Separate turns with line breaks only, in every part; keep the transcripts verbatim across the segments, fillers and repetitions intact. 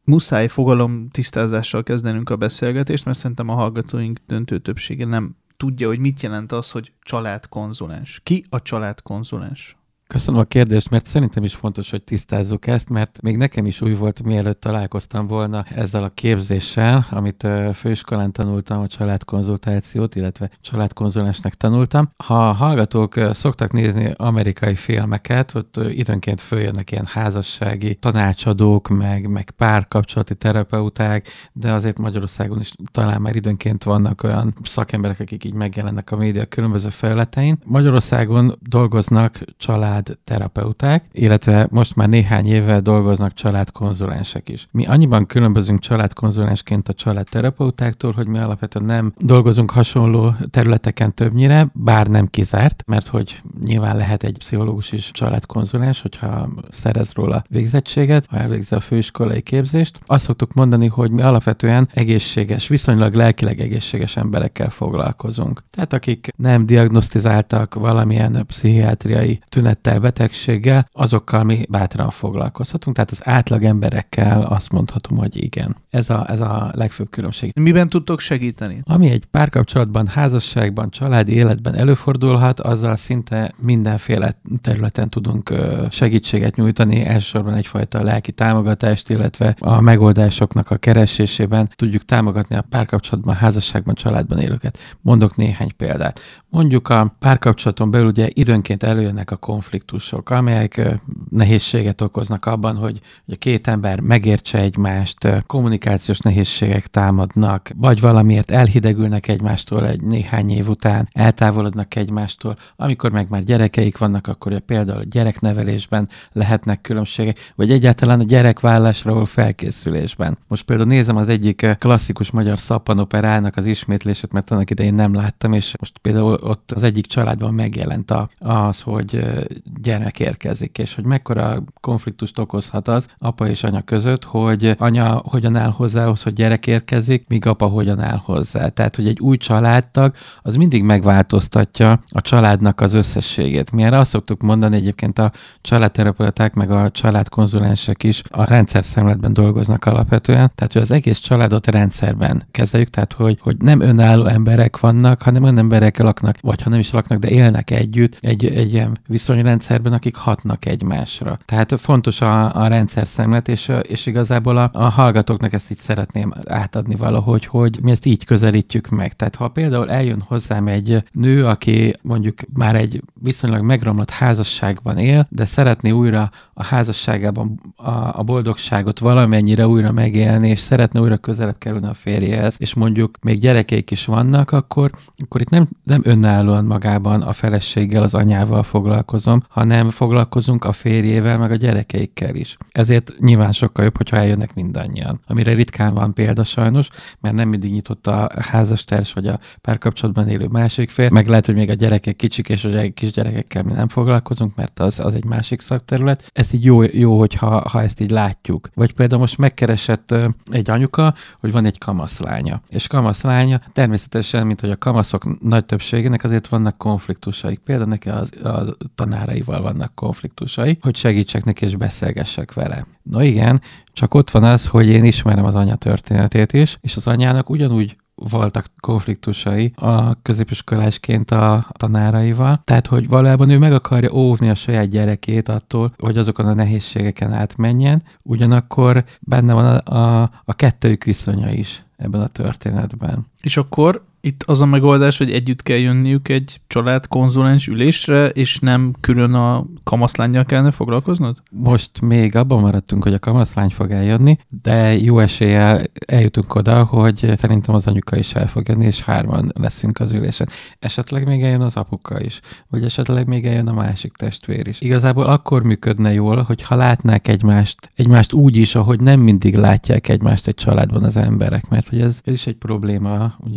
muszáj fogalom tisztázással kezdenünk a beszélgetést, mert szerintem a hallgatóink döntő többsége nem tudja, hogy mit jelent az, hogy családkonzulens. Ki a családkonzulens?
Köszönöm a kérdést, mert szerintem is fontos, hogy tisztázzuk ezt, mert még nekem is új volt, mielőtt találkoztam volna ezzel a képzéssel, amit főiskolán tanultam, a családkonzultációt, illetve családkonzulensnek tanultam. Ha a hallgatók szoktak nézni amerikai filmeket, ott időnként följönnek ilyen házassági tanácsadók, meg, meg párkapcsolati terapeuták, de azért Magyarországon is talán már időnként vannak olyan szakemberek, akik így megjelennek a média különböző felületein. Magyarországon dolgoznak család terapeuták, illetve most már néhány éve dolgoznak családkonzulensek is. Mi annyiban különbözünk családkonzulensként a családterapeutáktól, hogy mi alapvetően nem dolgozunk hasonló területeken többnyire, bár nem kizárt, mert hogy nyilván lehet egy pszichológus is családkonzulens, hogyha szerez róla végzettséget, ha elvégzi a főiskolai képzést. Azt szoktuk mondani, hogy mi alapvetően egészséges, viszonylag lelkileg egészséges emberekkel foglalkozunk. Tehát akik nem diagnosztizáltak valamilyen pszichiátriai tünettel, betegséggel, azokkal mi bátran foglalkozhatunk, tehát az átlag emberekkel azt mondhatom, hogy igen. Ez a, ez a legfőbb különbség.
Miben tudtok segíteni?
Ami egy párkapcsolatban, házasságban, családi életben előfordulhat, azzal szinte mindenféle területen tudunk segítséget nyújtani, elsősorban egyfajta lelki támogatást, illetve a megoldásoknak a keresésében tudjuk támogatni a párkapcsolatban, házasságban, családban élőket. Mondok néhány példát. Mondjuk a párkapcsolaton belül ugye időnként előjönnek a konfliktusok, amelyek nehézséget okoznak abban, hogy a két ember megértse egymást, kommunikációs nehézségek támadnak, vagy valamiért elhidegülnek egymástól egy néhány év után, eltávolodnak egymástól. Amikor meg már gyerekeik vannak, akkor például a gyereknevelésben lehetnek különbségek, vagy egyáltalán a gyerekvállásra való felkészülésben. Most például nézem az egyik klasszikus magyar szappanoperának az ismétlését, mert annak idején nem láttam, és most például ott az egyik családban megjelent a, az, hogy gyermek érkezik, és hogy mekkora konfliktust okozhat az apa és anya között, hogy anya hogyan áll hozzá ahhoz, hogy gyerek érkezik, míg apa hogyan áll hozzá. Tehát, hogy egy új családtag az mindig megváltoztatja a családnak az összességét. Mi erre azt szoktuk mondani, egyébként a családterapeuták meg a családkonzulensek is a rendszerszemletben dolgoznak alapvetően, tehát, hogy az egész családot rendszerben kezeljük, tehát, hogy, hogy nem önálló emberek vannak, hanem olyan emberek laknak, vagy ha nem is laknak, de élnek együtt egy, egy ilyen viszonyrendszerben, akik hatnak egymásra. Tehát fontos a, a rendszerszemlet, és, és igazából a, a hallgatóknak ezt így szeretném átadni valahogy, hogy mi ezt így közelítjük meg. Tehát ha például eljön hozzám egy nő, aki mondjuk már egy viszonylag megromlott házasságban él, de szeretné újra a házasságában a, a boldogságot valamennyire újra megélni, és szeretne újra közelebb kerülni a férjehez, és mondjuk még gyerekeik is vannak, akkor, akkor itt nem, nem önállóan magában a feleséggel, az anyával foglalkozom, hanem foglalkozunk a férjével, meg a gyerekeikkel is. Ezért nyilván sokkal jobb, hogyha eljönnek mindannyian. Amire ritkán van példa sajnos, mert nem mindig nyitott a házastárs vagy a párkapcsolatban élő másik fél, meg lehet, hogy még a gyerekek kicsik, és a kis gyerekekkel mi nem foglalkozunk, mert az, az egy másik szakterület. Ezt így jó, jó hogyha ha ezt így látjuk. Vagy például most megkeresett egy anyuka, hogy van egy kamaszlánya. És kamaszlánya természetesen, mint hogy a kamaszok nagy többségének azért vannak konfliktusaik. Például neki az, a tanáraival vannak konfliktusai, hogy segítsek neki és beszélgessek vele. No igen, csak ott van az, hogy én ismerem az anya történetét is, és az anyának ugyanúgy voltak konfliktusai a középiskolásként a tanáraival. Tehát, hogy valójában ő meg akarja óvni a saját gyerekét attól, hogy azokon a nehézségeken átmenjen, ugyanakkor benne van a, a, a kettőjük viszonya is ebben a történetben.
És akkor itt az a megoldás, hogy együtt kell jönniük egy családkonzulens ülésre, és nem külön a kamaszlánnyal kellene foglalkoznod?
Most még abban maradtunk, hogy a kamaszlány fog eljönni, de jó eséllyel eljutunk oda, hogy szerintem az anyuka is el fog jönni, és hárman leszünk az ülésen. Esetleg még eljön az apuka is, vagy esetleg még eljön a másik testvér is. Igazából akkor működne jól, hogyha látnák egymást, egymást úgy is, ahogy nem mindig látják egymást egy családban az emberek, mert hogy ez, ez is egy probléma, ugye a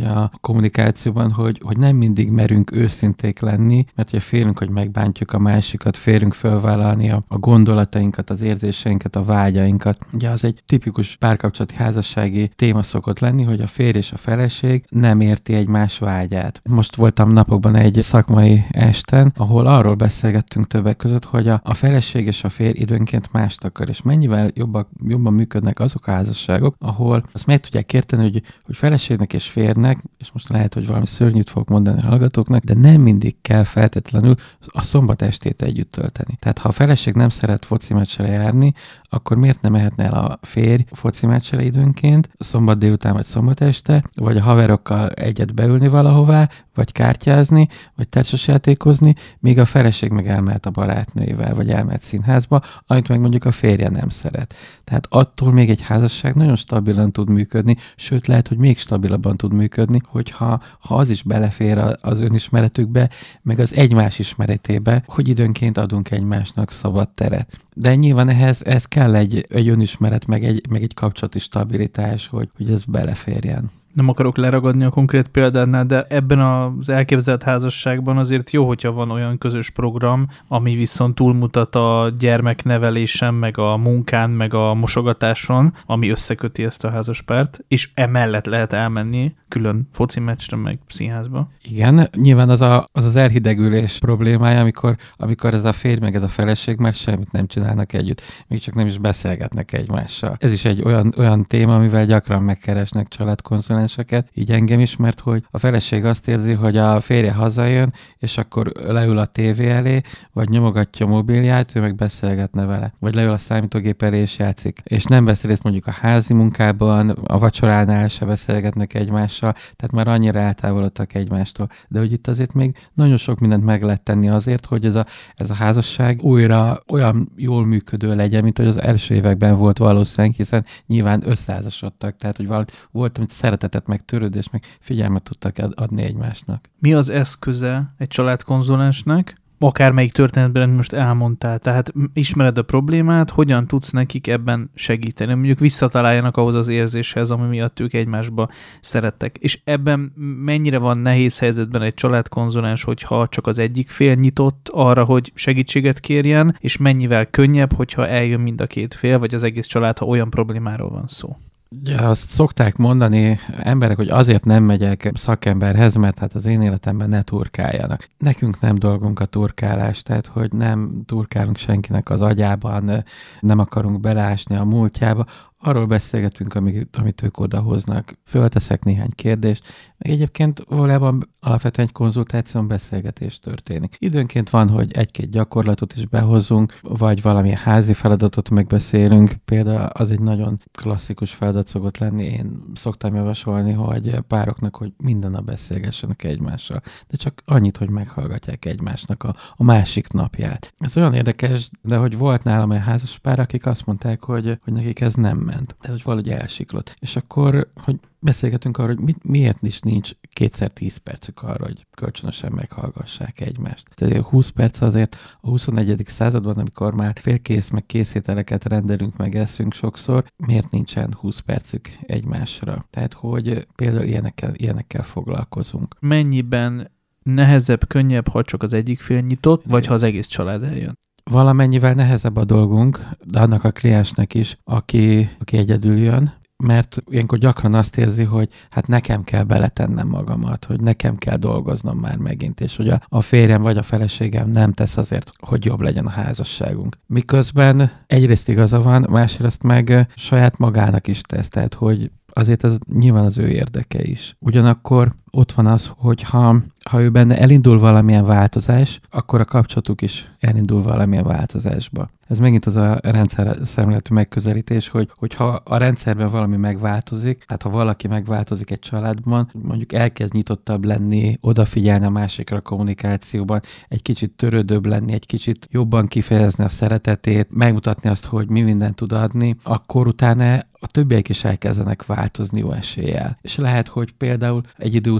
kommunikációban, hogy, hogy nem mindig merünk őszinték lenni, mert ugye félünk, hogy megbántjuk a másikat, félünk fölvállalni a, a gondolatainkat, az érzéseinket, a vágyainkat. Ugye az egy tipikus párkapcsolati házassági téma szokott lenni, hogy a férj és a feleség nem érti egymás vágyát. Most voltam napokban egy szakmai esten, ahol arról beszélgettünk többek között, hogy a, a feleség és a férj időnként mást akar, és mennyivel jobban, jobban működnek azok a házasságok, ahol azt meg tudják érteni, hogy, hogy feleségnek és férnek, és most lehet, hogy valami szörnyűt fogok mondani a hallgatóknak, de nem mindig kell feltétlenül a szombat estét együtt tölteni. Tehát ha a feleség nem szeret foci meccsre járni, akkor miért nem mehetne el a férj foci meccsre időnként, szombat délután vagy szombat este, vagy a haverokkal egyet beülni valahová, vagy kártyázni, vagy társasjátékozni, míg a feleség meg elmehet a barátnőivel, vagy elmehet színházba, amit meg mondjuk a férje nem szeret. Tehát attól még egy házasság nagyon stabilan tud működni, sőt lehet, hogy még stabilabban tud működni, hogyha ha az is belefér az önismeretükbe, meg az egymás ismeretébe, hogy időnként adunk egymásnak szabad teret. De nyilván ehhez, ehhez kell egy, egy önismeret, meg egy, meg egy kapcsolati stabilitás, hogy, hogy ez beleférjen.
Nem akarok leragadni a konkrét példánál, de ebben az elképzelt házasságban azért jó, hogyha van olyan közös program, ami viszont túlmutat a gyermeknevelésen, meg a munkán, meg a mosogatáson, ami összeköti ezt a házaspárt, és emellett lehet elmenni külön foci meccsre, meg színházba.
Igen, nyilván az a, az, az elhidegülés problémája, amikor, amikor ez a férj, meg ez a feleség meg semmit nem csinálnak együtt, még csak nem is beszélgetnek egymással. Ez is egy olyan, olyan téma, amivel gyakran megkeresnek családkonzulenseket, így engem is, mert hogy a feleség azt érzi, hogy a férje hazajön, és akkor leül a tévé elé, vagy nyomogatja a mobilját, ő meg beszélgetne vele. Vagy leül a számítógép elé, és játszik. És nem vesz részt mondjuk a házi munkában, a vacsoránál se beszélgetnek egymással, tehát már annyira eltávolodtak egymástól. De hogy itt azért még nagyon sok mindent meg lehet tenni azért, hogy ez a, ez a házasság újra olyan jól működő legyen, mint hogy az első években volt valószínűleg, hiszen nyilván összeházasodtak, tehát hogy volt, amit szeretett meg törődés, meg figyelmet tudtak adni egymásnak.
Mi az eszköze egy családkonzulensnek? Akármelyik történetben most elmondtál, tehát ismered a problémát, hogyan tudsz nekik ebben segíteni, mondjuk visszataláljanak ahhoz az érzéshez, ami miatt ők egymásba szerettek. És ebben mennyire van nehéz helyzetben egy családkonzulens, hogyha csak az egyik fél nyitott arra, hogy segítséget kérjen, és mennyivel könnyebb, hogyha eljön mind a két fél, vagy az egész család, ha olyan problémáról van szó.
Ja, azt szokták mondani emberek, hogy azért nem megyek szakemberhez, mert hát az én életemben ne turkáljanak. Nekünk nem dolgunk a turkálás, tehát hogy nem turkálunk senkinek az agyában, nem akarunk beleásni a múltjába, arról beszélgetünk, amit, amit ők odahoznak. Fölteszek néhány kérdést, meg egyébként valójában alapvetően egy konzultáción beszélgetés történik. Időnként van, hogy egy-két gyakorlatot is behozunk, vagy valamilyen házi feladatot megbeszélünk. Például az egy nagyon klasszikus feladat szokott lenni. Én szoktam javasolni, hogy pároknak, hogy minden nap beszélgessenek egymással. De csak annyit, hogy meghallgatják egymásnak a, a másik napját. Ez olyan érdekes, de hogy volt nálam olyan házas pár, akik azt mondták, hogy, hogy nekik ez nem ment. Tehát, hogy valahogy elsiklott. És akkor, hogy beszélgetünk arról, hogy mit, miért is nincs kétszer tíz percük arra, hogy kölcsönösen meghallgassák egymást. Tehát húsz perc azért a huszonegyedik században, amikor már félkész, meg készételeket rendelünk, meg eszünk sokszor, miért nincsen húsz percük egymásra? Tehát, hogy például ilyenekkel, ilyenekkel foglalkozunk.
Mennyiben nehezebb, könnyebb, ha csak az egyik fél nyitott, vagy ha az egész család eljön?
Valamennyivel nehezebb a dolgunk, de annak a kliensnek is, aki, aki egyedül jön, mert ilyenkor gyakran azt érzi, hogy hát nekem kell beletennem magamat, hogy nekem kell dolgoznom már megint, és hogy a, a férjem vagy a feleségem nem tesz azért, hogy jobb legyen a házasságunk. Miközben egyrészt igaza van, másrészt meg saját magának is tesz, tehát hogy azért ez nyilván az ő érdeke is. Ugyanakkor ott van az, hogy ha, ha ő benne elindul valamilyen változás, akkor a kapcsolatuk is elindul valamilyen változásba. Ez megint az a rendszer szemléletű megközelítés, hogy, hogyha a rendszerben valami megváltozik, tehát ha valaki megváltozik egy családban, mondjuk elkezd nyitottabb lenni, odafigyelni a másikra a kommunikációban, egy kicsit törődőbb lenni, egy kicsit jobban kifejezni a szeretetét, megmutatni azt, hogy mi mindent tud adni, akkor utána a többiek is elkezdenek változni jó eséllyel. És lehet, hogy például egy idő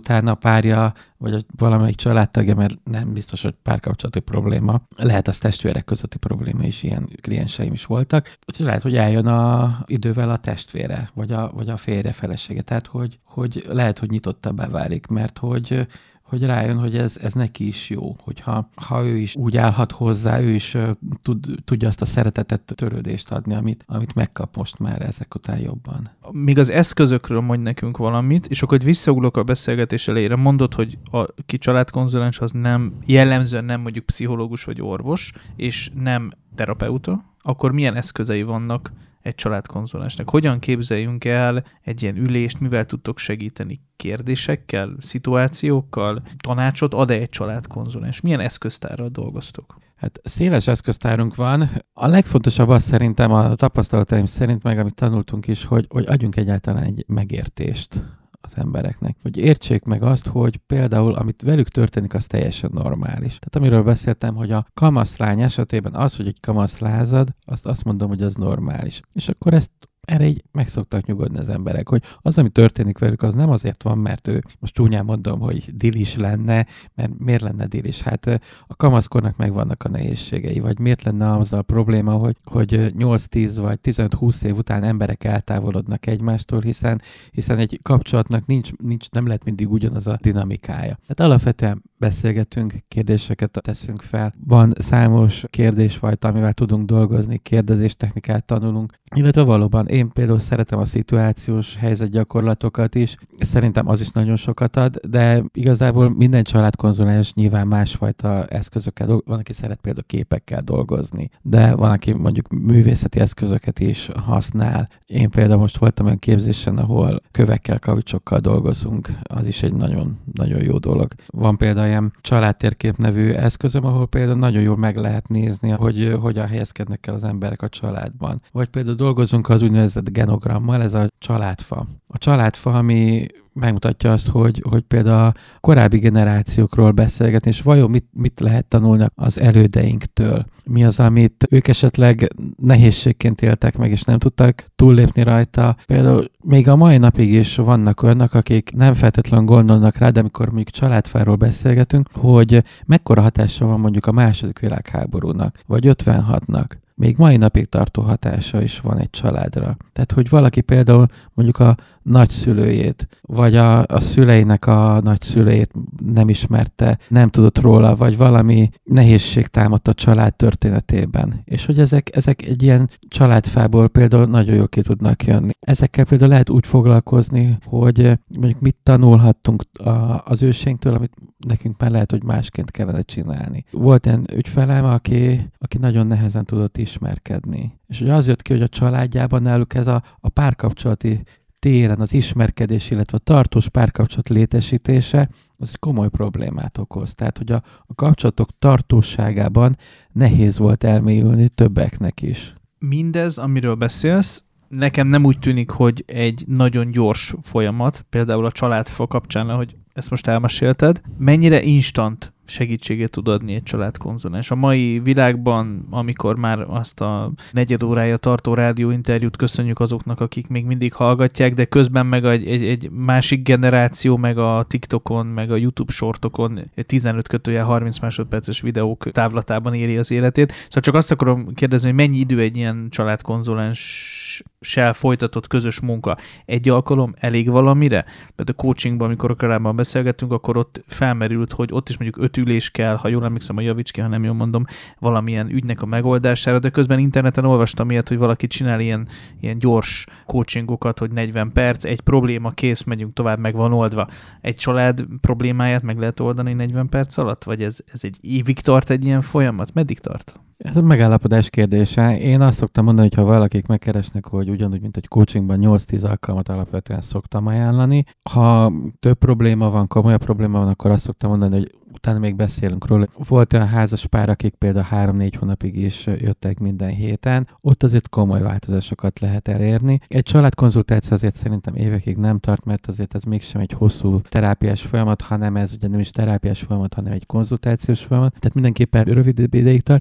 utána a párja, vagy valamelyik családtagja, mert nem biztos, hogy párkapcsolati probléma, lehet az testvérek közötti probléma is, ilyen klienseim is voltak. Úgyhogy lehet, hogy eljön a, idővel a testvére, vagy a, vagy a férje, felesége. Tehát, hogy, hogy lehet, hogy nyitottabbá válik, mert hogy hogy rájön, hogy ez, ez neki is jó, hogyha ha ő is úgy állhat hozzá, ő is uh, tud, tudja azt a szeretetet, törődést adni, amit, amit megkap most már ezek után jobban.
Míg az eszközökről mondj nekünk valamit, és akkor visszaugrok a beszélgetés elejére, mondod, hogy a ki családkonzulens az nem, jellemzően nem mondjuk pszichológus vagy orvos, és nem terapeuta, akkor milyen eszközei vannak egy családkonzulensnek? Hogyan képzeljünk el egy ilyen ülést, mivel tudtok segíteni? Kérdésekkel, szituációkkal? Tanácsot ad-e egy családkonzulens? Milyen eszköztárral dolgoztok?
Hát széles eszköztárunk van. A legfontosabb az szerintem, a tapasztalataim szerint, meg amit tanultunk is, hogy, hogy adjunk egyáltalán egy megértést az embereknek. Hogy értsék meg azt, hogy például, amit velük történik, az teljesen normális. Tehát amiről beszéltem, hogy a kamaszlány esetében az, hogy egy kamasz lázad, azt azt mondom, hogy az normális. És akkor ezt erre így meg szoktak nyugodni az emberek, hogy az, ami történik velük, az nem azért van, mert ő, most csúnyán mondom, hogy dilis lenne, mert miért lenne dilis? Hát a kamaszkornak megvannak a nehézségei, vagy miért lenne azzal a probléma, hogy, hogy nyolc-tíz vagy tizenöt-húsz év után emberek eltávolodnak egymástól, hiszen, hiszen egy kapcsolatnak nincs, nincs, nem lehet mindig ugyanaz a dinamikája. Hát alapvetően beszélgetünk, kérdéseket teszünk fel, van számos kérdésfajta, amivel tudunk dolgozni, kérdezéstechnikát tanulunk, illetve valóban én például szeretem a szituációs helyzetgyakorlatokat is, szerintem az is nagyon sokat ad, de igazából minden családkonzulens nyilván másfajta eszközökkel dolgozik, van, aki szeret például képekkel dolgozni, de van, aki mondjuk művészeti eszközöket is használ. Én például most voltam olyan képzésen, ahol kövekkel, kavicsokkal dolgozunk, az is egy nagyon, nagyon jó dolog. Van például ilyen családtérkép nevű eszközöm, ahol például nagyon jól meg lehet nézni, hogy hogyan helyezkednek el az emberek a családban. Vagy például dolgozunk az úgynevezett genogrammal, ez a családfa. A családfa, ami megmutatja azt, hogy, hogy például a korábbi generációkról beszélgetni, és vajon mit, mit lehet tanulni az elődeinktől. Mi az, amit ők esetleg nehézségként éltek meg, és nem tudtak túllépni rajta. Például még a mai napig is vannak olyanok, akik nem feltétlenül gondolnak rá, de amikor mondjuk családfáról beszélgetünk, hogy mekkora hatása van mondjuk a második világháborúnak, vagy ötvenhatnak. Még mai napig tartó hatása is van egy családra. Tehát, hogy valaki például mondjuk a nagyszülőjét, vagy a, a szüleinek a nagyszülőjét nem ismerte, nem tudott róla, vagy valami nehézség támadt a család történetében. És hogy ezek, ezek egy ilyen családfából például nagyon jól ki tudnak jönni. Ezekkel például lehet úgy foglalkozni, hogy mondjuk mit tanulhattunk a, az őseinktől, amit nekünk már lehet, hogy másként kellene csinálni. Volt ilyen ügyfelem, aki, aki nagyon nehezen tudott ismerkedni. És hogy az jött ki, hogy a családjában náluk ez a, a párkapcsolati téren az ismerkedés, illetve a tartós párkapcsolat létesítése, az komoly problémát okoz. Tehát, hogy a, a kapcsolatok tartóságában nehéz volt elmélyülni többeknek is.
Mindez, amiről beszélsz, nekem nem úgy tűnik, hogy egy nagyon gyors folyamat, például a családfa kapcsán, hogy ezt most elmesélted, mennyire instant segítséget tud adni egy családkonzulens. A mai világban, amikor már azt a negyed órája tartó rádióinterjút köszönjük azoknak, akik még mindig hallgatják, de közben meg egy, egy, egy másik generáció, meg a TikTokon, meg a YouTube shortokon tizenöt kötőjel harminc másodperces videók távlatában éri az életét. Szóval csak azt akarom kérdezni, hogy mennyi idő egy ilyen családkonzulenssel folytatott közös munka. Egy alkalom elég valamire? Mert a coachingban, amikor korábban beszélgettünk, akkor ott felmerült, hogy ott is mondjuk öt ülés kell, ha jól emlékszem, a javíts ki, ha nem jól mondom, valamilyen ügynek a megoldására, de közben interneten olvastam ilyet, hogy valaki csinál ilyen, ilyen gyors coachingokat, hogy negyven perc, egy probléma, kész, megyünk tovább, meg van oldva. Egy család problémáját meg lehet oldani negyven perc alatt? Vagy ez, ez egy évig tart egy ilyen folyamat? Meddig tart?
Ez a megállapodás kérdése. Én azt szoktam mondani, hogy ha valakik megkeresnek, hogy ugyanúgy, mint egy coachingban nyolc-tíz alkalmat alapvetően szoktam ajánlani. Ha több probléma van, komolyabb probléma van, akkor azt szoktam mondani, hogy utána még beszélünk róla. Volt olyan házas pár, akik például három-négy hónapig is jöttek minden héten. Ott azért komoly változásokat lehet elérni. Egy családkonzultáció azért szerintem évekig nem tart, mert azért ez mégsem egy hosszú terápiás folyamat, hanem ez ugye nem is terápiás folyamat, hanem egy konzultációs folyamat. Tehát mindenképpen rövidebb ideig tart. És tudom,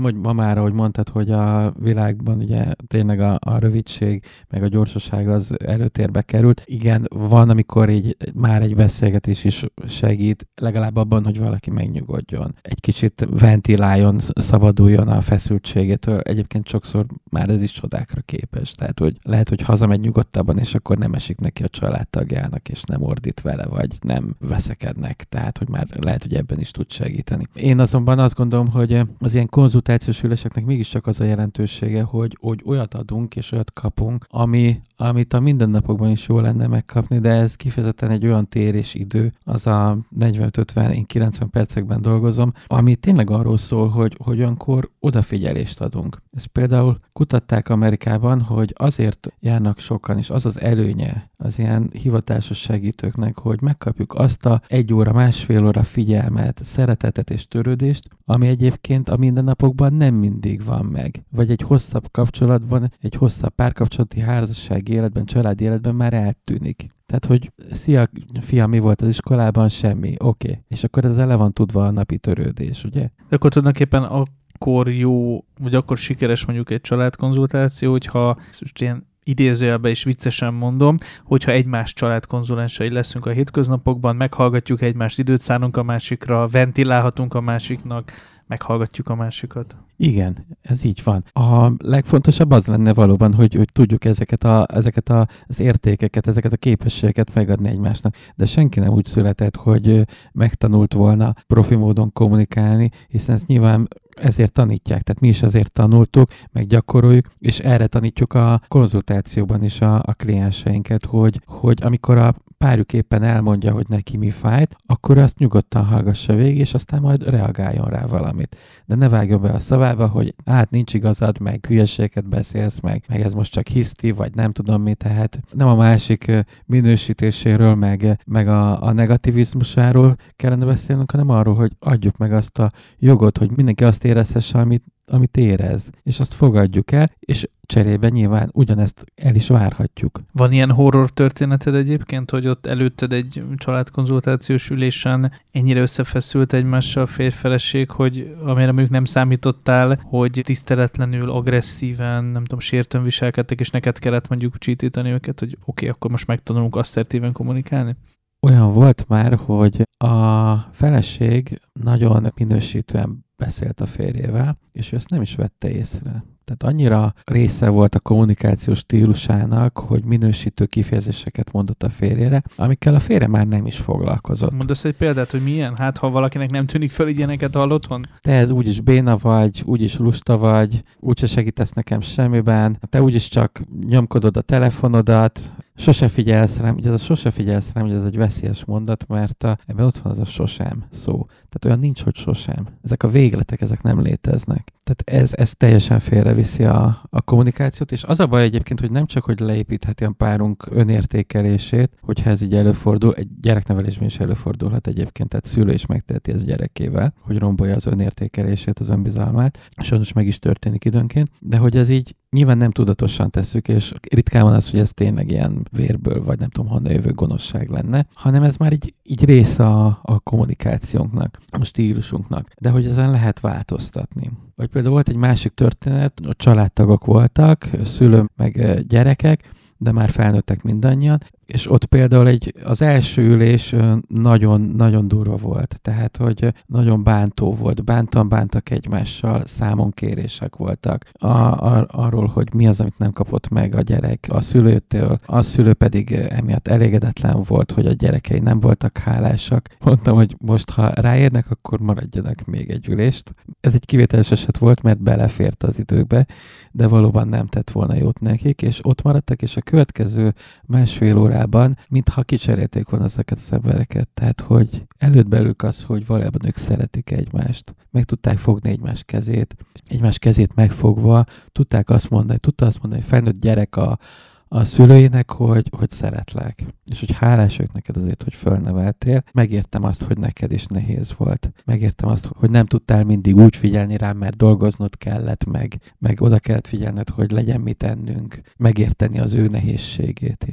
hogy ma már, ahogy mondtad, hogy a világban ugye tényleg a, a rövidség, meg a gyorsaság az előtérbe került. Igen, van, amikor így már egy beszélgetés is segít, legalább abban, hogy valaki megnyugodjon. Egy kicsit ventiláljon, szabaduljon a feszültségétől. Egyébként sokszor már ez is csodákra képes. Tehát, hogy lehet, hogy hazamegy nyugodtabban, és akkor nem esik neki a családtagjának, és nem ordít vele, vagy nem veszekednek. Tehát, hogy már lehet, hogy ebben is tud segíteni. Én azonban azt gondolom, hogy az ilyen konzultációs üléseknek mégiscsak az a jelentősége, hogy, hogy olyat adunk és olyat kapunk, ami, amit a mindennapokban is jó lenne megkapni, de ez kifejezetten egy olyan tér és idő, az a negyvenöt-ötven, én kilencven percekben dolgozom, ami tényleg arról szól, hogy, hogy olyankor odafigyelést adunk. Ezt például kutatták Amerikában, hogy azért járnak sokan, és az az előnye az ilyen hivatásos segítőknek, hogy megkapjuk azt a egy óra, másfél óra figyelmet, szeretetet és törődést, ami egyébként a mindennapokban nem mindig van meg. Vagy egy hosszabb kapcsolatban, egy hosszabb párkapcsolati házassági életben, családi életben már eltűnik. Tehát, hogy szia, fiam, mi volt az iskolában? Semmi. Oké. Okay. És akkor ez ele van tudva a napi törődés, ugye?
De akkor tulajdonképpen akkor jó, vagy akkor sikeres mondjuk egy családkonzultáció, hogyha ilyen idézőjelben is viccesen mondom, hogyha egymás családkonzulensei leszünk a hétköznapokban, meghallgatjuk egymást, időt szánunk a másikra, ventilálhatunk a másiknak, meghallgatjuk a másikat.
Igen, ez így van. A legfontosabb az lenne valóban, hogy, hogy tudjuk ezeket, a, ezeket a, az értékeket, ezeket a képességeket megadni egymásnak. De senki nem úgy született, hogy megtanult volna profi módon kommunikálni, hiszen ezt nyilván ezért tanítják, tehát mi is ezért tanultuk, meg gyakoroljuk, és erre tanítjuk a konzultációban is a, a klienseinket, hogy, hogy amikor a párjuk éppen elmondja, hogy neki mi fájt, akkor azt nyugodtan hallgassa végig, és aztán majd reagáljon rá valamit. De ne vágjon be a szavába, hogy hát nincs igazad, meg hülyeséget beszélsz, meg, meg ez most csak hiszti, vagy nem tudom mi, tehát nem a másik minősítéséről, meg, meg a, a negativizmusáról kellene beszélnünk, hanem arról, hogy adjuk meg azt a jogot, hogy mindenki azt érezhesse, amit, amit érez, és azt fogadjuk el, és cserébe nyilván ugyanezt el is várhatjuk.
Van ilyen horror történeted egyébként, hogy ott előtted egy családkonzultációs ülésen ennyire összefeszült egymással a férj-feleség, hogy amire mondjuk nem számítottál, hogy tiszteletlenül, agresszíven, nem tudom, sértően viselkedtek, és neked kellett mondjuk csítítani őket, hogy oké, okay, akkor most megtanulunk asszertíven kommunikálni?
Olyan volt már, hogy a feleség nagyon minősítően beszélt a férjével, és ő ezt nem is vette észre. Tehát annyira része volt a kommunikációs stílusának, hogy minősítő kifejezéseket mondott a férjére, amikkel a férje már nem is foglalkozott.
Mondasz egy példát, hogy milyen? Hát, ha valakinek nem tűnik fel, ilyeneket hall otthon?
Te ez úgyis béna vagy, úgyis lusta vagy, úgyse segítesz nekem semmiben, te úgyis csak nyomkodod a telefonodat, sose figyelsz rám, ugye ez a sose figyelsz rám, ugye ez egy veszélyes mondat, mert a, ebben ott van az a sosem szó. Tehát olyan nincs, hogy sosem. Ezek a végletek, ezek nem léteznek. Tehát ez, ez teljesen félreviszi a, a kommunikációt, és az a baj egyébként, hogy nem csak, hogy leépítheti a párunk önértékelését, hogyha ez így előfordul, egy gyereknevelésben is előfordulhat egyébként, tehát szülő is megteheti ez gyerekével, hogy rombolja az önértékelését, az önbizalmát, sajnos meg is történik időnként, de hogy ez így nyilván nem tudatosan tesszük, és ritkán van az, hogy ez tényleg ilyen vérből, vagy nem tudom, honnan jövő gonoszság lenne, hanem ez már így, így része a, a kommunikációnknak, a stílusunknak, de hogy ezen lehet változtatni. Vagy például volt egy másik történet, a családtagok voltak, szülő meg gyerekek, de már felnőttek mindannyian, és ott például egy, az első ülés nagyon-nagyon durva volt, tehát, hogy nagyon bántó volt, bántan bántak egymással, számonkérések voltak a, a, arról, hogy mi az, amit nem kapott meg a gyerek a szülőtől, a szülő pedig emiatt elégedetlen volt, hogy a gyerekei nem voltak hálásak. Mondtam, hogy most, ha ráérnek, akkor maradjanak még egy ülést. Ez egy kivételes eset volt, mert belefért az időkbe, de valóban nem tett volna jót nekik, és ott maradtak, és a következő másfél órában, mintha kicserélték volna ezeket az embereket. Tehát, hogy előtt belük az, hogy valójában ők szeretik egymást. Meg tudták fogni egymás kezét, egymás kezét megfogva, tudták azt mondani, tudta azt mondani, hogy felnőtt gyerek a, a szülőinek, hogy, hogy szeretlek. És hogy hálás vagyok neked azért, hogy fölneveltél. Megértem azt, hogy neked is nehéz volt. Megértem azt, hogy nem tudtál mindig úgy figyelni rám, mert dolgoznod kellett, meg, meg oda kellett figyelned, hogy legyen mit ennünk. Megérteni az ő nehézségét is.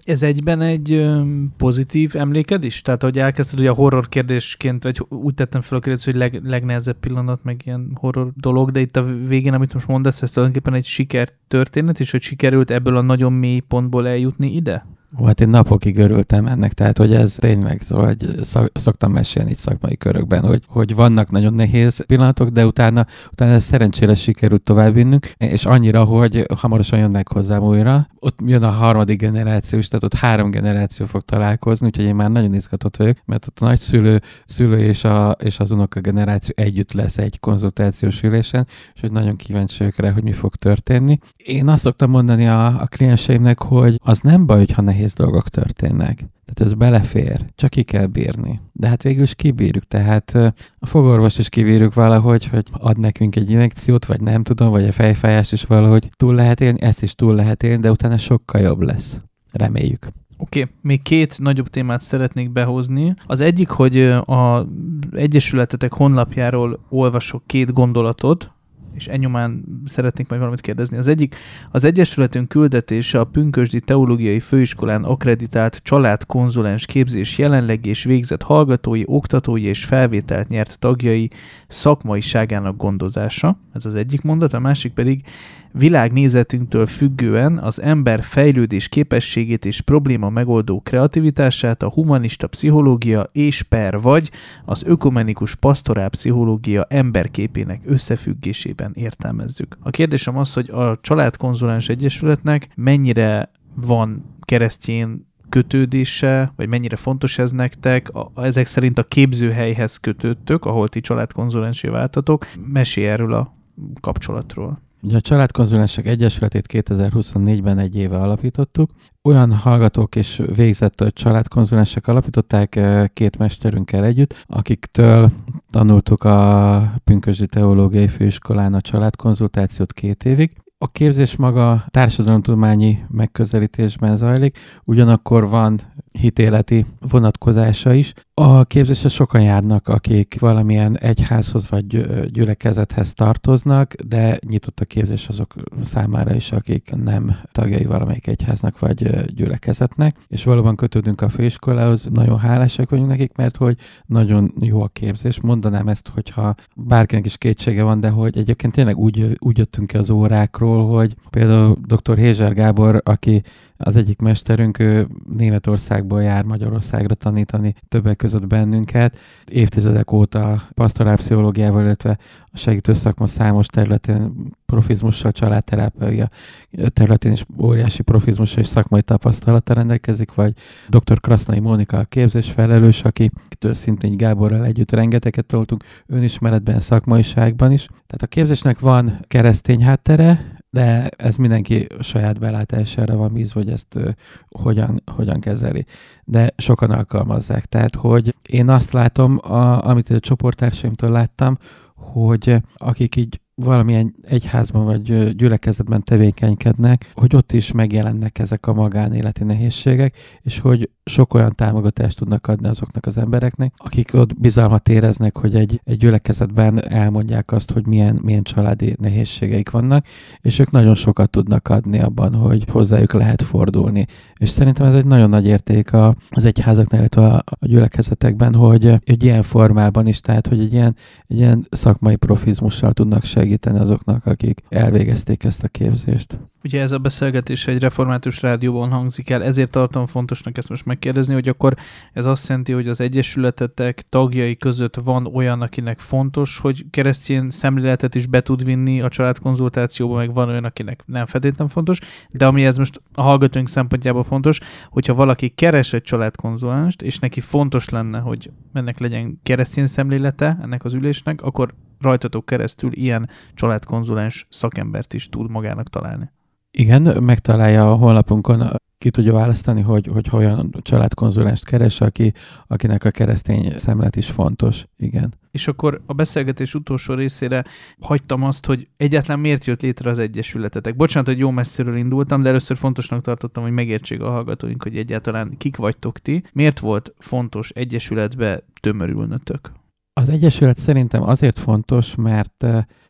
Ez egyben egy ö, pozitív emléked is? Tehát, hogy elkezdted, hogy a horror kérdésként, vagy úgy tettem fel a kérdést, hogy leg, legnehezebb pillanat, meg ilyen horror dolog, de itt a végén, amit most mondasz, ez tulajdonképpen egy sikertörténet, és hogy sikerült ebből a nagyon mély pontból eljutni ide?
Ó, hát én napokig örültem ennek, tehát hogy ez tényleg, szóval, hogy szoktam mesélni itt szakmai körökben, hogy, hogy vannak nagyon nehéz pillanatok, de utána, utána ez szerencsére sikerült továbbvinnünk, és annyira, hogy hamarosan jönnek hozzám újra. Ott jön a harmadik generáció is, tehát ott három generáció fog találkozni, úgyhogy én már nagyon izgatott vagyok, mert ott a nagyszülő, szülő és, a, és az unoka generáció együtt lesz egy konzultációs ülésen, és hogy nagyon kíváncsi vagyok rá, hogy mi fog történni. Én azt szoktam mondani a, a klienseimnek, hogy az nem baj, hogyha nehéz dolgok történnek. Tehát ez belefér, csak ki kell bírni. De hát végül is kibírjuk, tehát a fogorvost is kibírjuk valahogy, hogy ad nekünk egy injekciót, vagy nem tudom, vagy a fejfájást is valahogy túl lehet élni, ezt is túl lehet élni, de utána sokkal jobb lesz. Reméljük.
Oké, okay. Még két nagyobb témát szeretnék behozni. Az egyik, hogy az egyesületetek honlapjáról olvasok két gondolatot, és ennyomán szeretnék majd valamit kérdezni. Az egyik, az Egyesületünk küldetése a Pünkösdi Teológiai Főiskolán akkreditált családkonzulens képzés jelenlegi és végzett hallgatói, oktatói és felvételt nyert tagjai szakmaiságának gondozása. Ez az egyik mondat, a másik pedig világnézetünktől függően az ember fejlődés képességét és probléma megoldó kreativitását a humanista pszichológia és per vagy az ökumenikus pastorál pszichológia emberképének összefüggésében értelmezzük. A kérdésem az, hogy a Családkonzulens Egyesületnek mennyire van keresztény kötődése, vagy mennyire fontos ez nektek, a, ezek szerint a képzőhelyhez kötődtök, ahol ti családkonzulensé váltatok. Mesélj erről a kapcsolatról.
Ugye a Családkonzulensek Egyesületét kétezer-huszonnégyben egy éve alapítottuk. Olyan hallgatók és végzett családkonzulensek alapították két mesterünkkel együtt, akiktől tanultuk a Pünkösdi Teológiai Főiskolán a családkonzultációt két évig. A képzés maga társadalomtudományi megközelítésben zajlik, ugyanakkor van hitéleti vonatkozása is. A képzésre sokan járnak, akik valamilyen egyházhoz vagy gyülekezethez tartoznak, de nyitott a képzés azok számára is, akik nem tagjai valamelyik egyháznak vagy gyülekezetnek, és valóban kötődünk a főiskolához, nagyon hálásak vagyunk nekik, mert hogy nagyon jó a képzés. Mondanám ezt, hogyha bárkinek is kétsége van, de hogy egyébként tényleg úgy, úgy jöttünk ki az órákról, hogy például dr. Hézser Gábor, aki az egyik mesterünk, ő Németországból jár Magyarországra tanítani többek között bennünket. Évtizedek óta pastorálpszichológiával, illetve a segítő szakma számos területén profizmussal, családterápia területén is óriási profizmussal és szakmai tapasztalata rendelkezik, vagy dr. Krasznai Mónika a képzésfelelős, akitől szintén Gáborral együtt rengeteget toltunk önismeretben, szakmaiságban is. Tehát a képzésnek van keresztény háttere, de ez mindenki saját belátására van bízva, hogy ezt uh, hogyan, hogyan kezeli. De sokan alkalmazzák. Tehát, hogy én azt látom, a, amit a csoporttársaimtól láttam, hogy akik így valamilyen egyházban vagy gyülekezetben tevékenykednek, hogy ott is megjelennek ezek a magánéleti nehézségek, és hogy sok olyan támogatást tudnak adni azoknak az embereknek, akik ott bizalmat éreznek, hogy egy, egy gyülekezetben elmondják azt, hogy milyen, milyen családi nehézségeik vannak, és ők nagyon sokat tudnak adni abban, hogy hozzájuk lehet fordulni. És szerintem ez egy nagyon nagy érték az egyházaknál, illetve a, a gyülekezetekben, hogy egy ilyen formában is, tehát hogy egy ilyen, egy ilyen szakmai profizmussal tudnak segíteni azoknak, akik elvégezték ezt a képzést.
Ugye ez a beszélgetés egy református rádióban hangzik el, ezért tartom fontosnak ezt most megkérdezni, hogy akkor ez azt jelenti, hogy az egyesületetek tagjai között van olyan, akinek fontos, hogy keresztény szemléletet is be tud vinni a családkonzultációba, meg van olyan, akinek nem feltétlenül fontos, de ami ez most a hallgatóink szempontjából fontos, hogyha valaki keres egy családkonzulenst, és neki fontos lenne, hogy ennek legyen keresztény szemlélete ennek az ülésnek, akkor rajtatok keresztül ilyen családkonzulens szakembert is tud magának találni.
Igen, megtalálja a honlapunkon, ki tudja választani, hogy, hogy olyan családkonzulenst keres, aki, akinek a keresztény szemlélet is fontos. Igen.
És akkor a beszélgetés utolsó részére hagytam azt, hogy egyáltalán miért jött létre az egyesületetek. Bocsánat, hogy jó messziről indultam, de először fontosnak tartottam, hogy megértsék a hallgatóink, hogy egyáltalán kik vagytok ti. Miért volt fontos egyesületbe tömörülnötök?
Az egyesület szerintem azért fontos, mert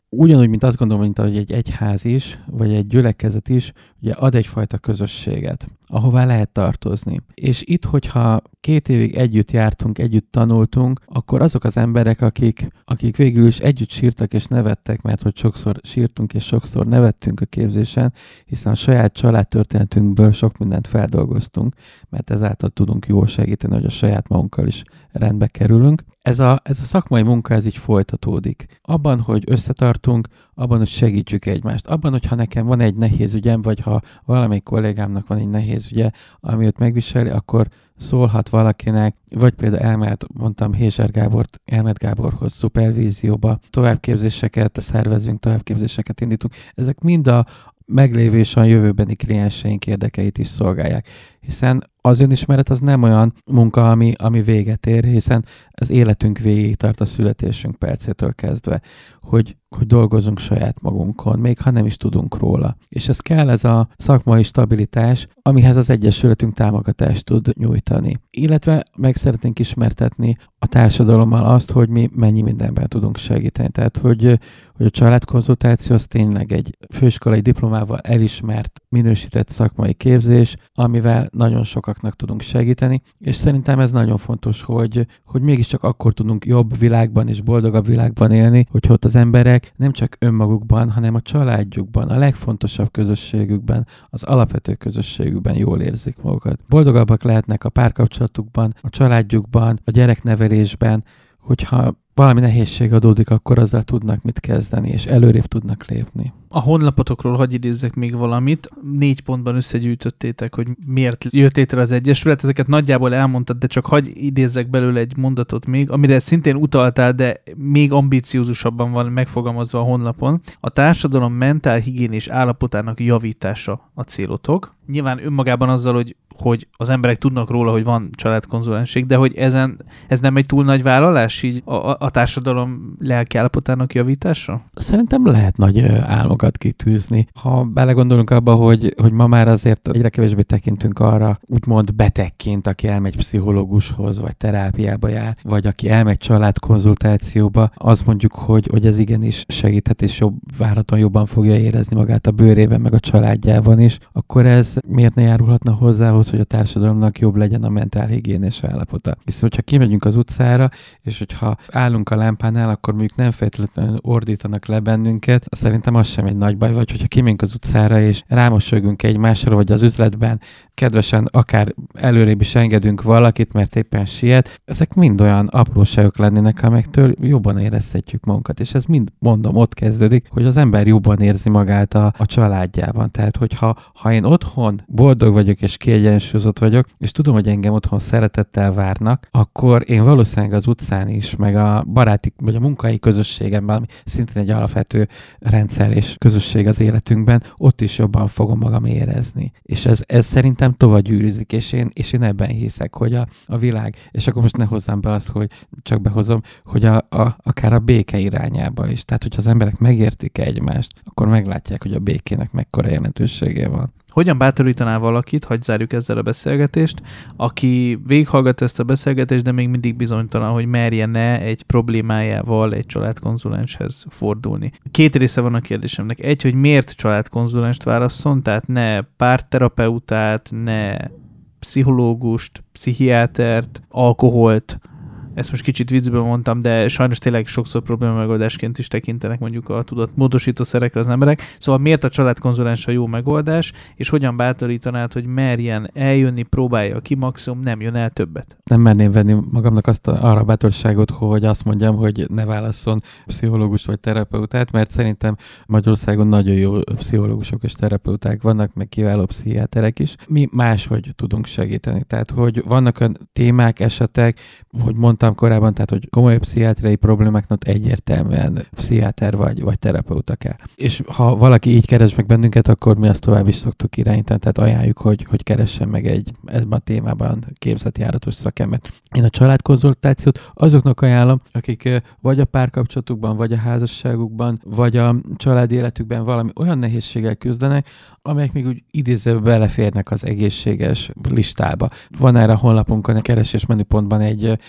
ugyanúgy, mint azt gondolom, mint ahogy egy egyház is, vagy egy gyülekezet is, ugye ad egyfajta közösséget, ahová lehet tartozni. És itt, hogyha két évig együtt jártunk, együtt tanultunk, akkor azok az emberek, akik, akik végül is együtt sírtak és nevettek, mert hogy sokszor sírtunk és sokszor nevettünk a képzésen, hiszen a saját családtörténetünkből sok mindent feldolgoztunk, mert ezáltal tudunk jól segíteni, hogy a saját magunkkal is rendbe kerülünk. Ez a, ez a szakmai munka, ez így folytatódik. Abban, hogy összetartunk, abban, hogy segítjük egymást. Abban, hogyha nekem van egy nehéz ügyem, vagy ha valamelyik kollégámnak van egy nehéz ügye, ami őt megviseli, akkor szólhat valakinek, vagy például elmehet, mondtam Hézser Gábort, Elmet Gáborhoz szupervízióba, továbbképzéseket szervezünk, továbbképzéseket indítunk. Ezek mind a meglévő és a jövőbeni klienseink érdekeit is szolgálják. Hiszen az önismeret az nem olyan munka, ami, ami véget ér, hiszen az életünk végig tart a születésünk percétől kezdve, hogy, hogy dolgozunk saját magunkon, még ha nem is tudunk róla. És ez kell, ez a szakmai stabilitás, amihez az Egyesületünk támogatást tud nyújtani. Illetve meg szeretnénk ismertetni a társadalommal azt, hogy mi mennyi mindenben tudunk segíteni. Tehát, hogy, hogy a családkonzultáció az tényleg egy főiskolai diplomával elismert, minősített szakmai képzés, amivel nagyon sokaknak tudunk segíteni, és szerintem ez nagyon fontos, hogy, hogy mégiscsak akkor tudunk jobb világban és boldogabb világban élni, hogy ott az emberek nem csak önmagukban, hanem a családjukban, a legfontosabb közösségükben, az alapvető közösségükben jól érzik magukat. Boldogabbak lehetnek a párkapcsolatukban, a családjukban, a gyereknevelésben, hogyha valami nehézség adódik, akkor azzal tudnak mit kezdeni, és előrébb tudnak lépni.
A honlapotokról hadd idézzek még valamit. Négy pontban összegyűjtöttétek, hogy miért jött létre az Egyesület. Ezeket nagyjából elmondtad, de csak hadd idézzek belőle egy mondatot még, amire szintén utaltál, de még ambiciózusabban van megfogalmazva a honlapon. A társadalom mentálhigiénés állapotának javítása a célotok. Nyilván önmagában azzal, hogy hogy az emberek tudnak róla, hogy van családkonzulenség, de hogy ezen, ez nem egy túl nagy vállalás így a, a társadalom lelkiállapotának javítása?
Szerintem lehet nagy álmokat kitűzni. Ha belegondolunk abba, hogy, hogy ma már azért egyre kevésbé tekintünk arra, úgymond betegként, aki elmegy pszichológushoz, vagy terápiába jár, vagy aki elmegy családkonzultációba, azt mondjuk, hogy, hogy ez igenis segíthet, és jobb, várhatóan jobban fogja érezni magát a bőrében, meg a családjában is, akkor ez miért ne járulhatna hozzához, hogy a társadalomnak jobb legyen a mentálhigiénés állapota. Viszont, hogyha kimegyünk az utcára, és hogyha állunk a lámpánál, akkor mondjuk nem feltétlenül ordítanak le bennünket, szerintem az sem egy nagy baj, vagy hogyha kimegyünk az utcára, és rámosolygunk egymásra, vagy az üzletben kedvesen akár előrébb is engedünk valakit, mert éppen siet, ezek mind olyan apróságok lennének, amektől jobban érezhetjük magunkat, és ez mind, mondom, ott kezdődik, hogy az ember jobban érzi magát a, a családjában. Tehát, hogyha ha én otthon boldog vagyok, és kiegyensúlyozott vagyok, és tudom, hogy engem otthon szeretettel várnak, akkor én valószínűleg az utcán is, meg a baráti, vagy a munkai közösségemben, ami szintén egy alapvető rendszer és közösség az életünkben, ott is jobban fogom magam érezni. És ez, ez szerintem tovább gyűrűzik, és én, és én ebben hiszek, hogy a, a világ, és akkor most ne hozzam be azt, hogy csak behozom, hogy a, a, akár a béke irányába is. Tehát, hogyha az emberek megértik egymást, akkor meglátják, hogy a békének mekkora jelentősége van.
Hogyan bátorítanál valakit, hadd zárjuk ezzel a beszélgetést, aki végighallgatta ezt a beszélgetést, de még mindig bizonytalan, hogy merjen-e egy problémájával egy családkonzulenshez fordulni. Két része van a kérdésemnek. Egy, hogy miért családkonzulenst válasszon, tehát ne párterapeutát, ne pszichológust, pszichiátert, alkoholt. Ezt most kicsit viccből mondtam, de sajnos tényleg sokszor probléma megoldásként is tekintenek mondjuk a tudatmódosító szerekre az emberek. Szóval miért a családkonzulens a jó megoldás, és hogyan bátorítanád, hogy merjen eljönni, próbálja ki, maximum nem jön el többet?
Nem merném venni magamnak azt a, arra a bátorságot, hogy azt mondjam, hogy ne válasszon pszichológust vagy terapeutát, mert szerintem Magyarországon nagyon jó pszichológusok és terapeuták vannak, meg kiváló pszichiáterek is. Mi máshogy tudunk segíteni. Tehát, hogy vannak olyan témák, esetek, hogy mondtam korábban, tehát, hogy komoly pszichiátriai problémáknak egyértelműen pszichiáter vagy, vagy terapeuta kell. És ha valaki így keres meg bennünket, akkor mi azt tovább is szoktuk irányítani, tehát ajánljuk, hogy, hogy keressen meg egy ebben a témában képzett járatos szakembert. Én a családkonzultációt azoknak ajánlom, akik vagy a párkapcsolatukban, vagy a házasságukban, vagy a családi életükben valami olyan nehézséggel küzdenek, amelyek még úgy idézőben beleférnek az egészséges listába. Van erre a honlapunkon, a keresés menüpontban egy lista,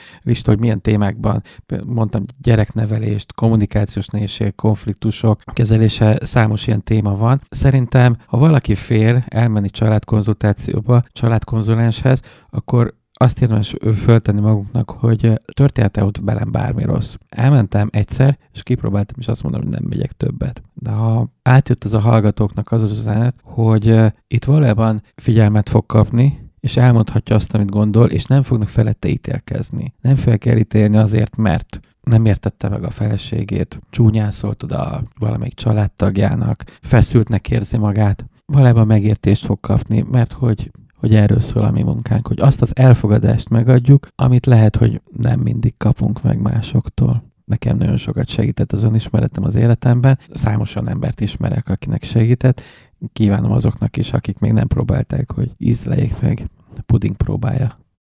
hogy milyen témákban, mondtam gyereknevelést, kommunikációs nehézségek, konfliktusok kezelése, számos ilyen téma van. Szerintem, ha valaki fél elmenni családkonzultációba, családkonzulenshez, akkor azt érdemes föltenni magunknak, hogy történt-e ott velem bármi rossz. Elmentem egyszer, és kipróbáltam, és azt mondom, hogy nem megyek többet. De ha átjött az a hallgatóknak az az üzenet, hogy itt valójában figyelmet fog kapni, és elmondhatja azt, amit gondol, és nem fognak felette ítélkezni. Nem fel kell ítélni azért, mert nem értette meg a feleségét, csúnyán szólt oda valamelyik családtagjának, feszültnek érzi magát. Valójában megértést fog kapni, mert hogy hogy erről szól a mi munkánk, hogy azt az elfogadást megadjuk, amit lehet, hogy nem mindig kapunk meg másoktól. Nekem nagyon sokat segített az önismeretem az életemben, számos olyan embert ismerek, akinek segített. Kívánom azoknak is, akik még nem próbálták, hogy ízleljék meg. A puding próbálja.